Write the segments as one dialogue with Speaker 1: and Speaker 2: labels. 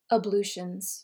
Speaker 1: Ablutions.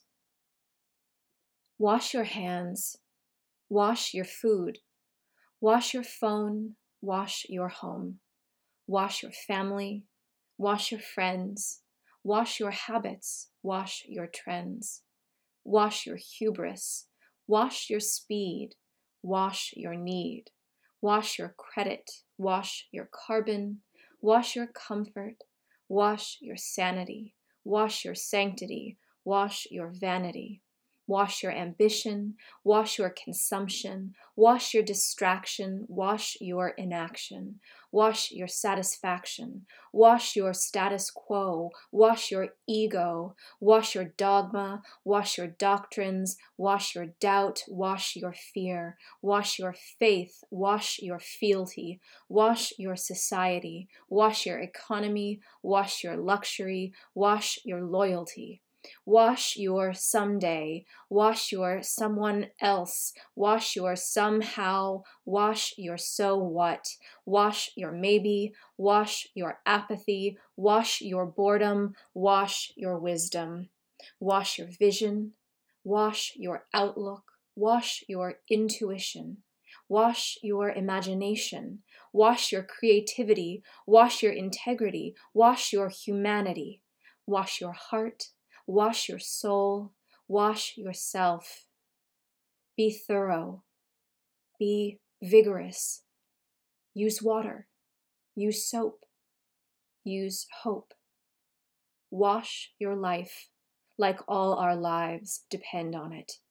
Speaker 1: Wash your hands. Wash your food. Wash your phone. Wash your home. Wash your family. Wash your friends. Wash your habits. Wash your trends. Wash your hubris. Wash your speed. Wash your need. Wash your credit. Wash your carbon. Wash your comfort. Wash your sanity. Wash your sanctity. Wash your vanity. Wash your ambition. Wash your consumption. Wash your distraction. Wash your inaction. Wash your satisfaction. Wash your status quo. Wash your ego. Wash your dogma. Wash your doctrines. Wash your doubt. Wash your fear. Wash your faith. Wash your fealty. Wash your society. Wash your economy. Wash your luxury. Wash your loyalty. Wash your someday. Wash your someone else. Wash your somehow. Wash your so what. Wash your maybe. Wash your apathy. Wash your boredom. Wash your wisdom. Wash your vision. Wash your outlook. Wash your intuition. Wash your imagination. Wash your creativity. Wash your integrity. Wash your humanity. Wash your heart. Wash your soul. Wash yourself. Be thorough. Be vigorous. Use water. Use soap. Use hope. Wash your life like all our lives depend on it.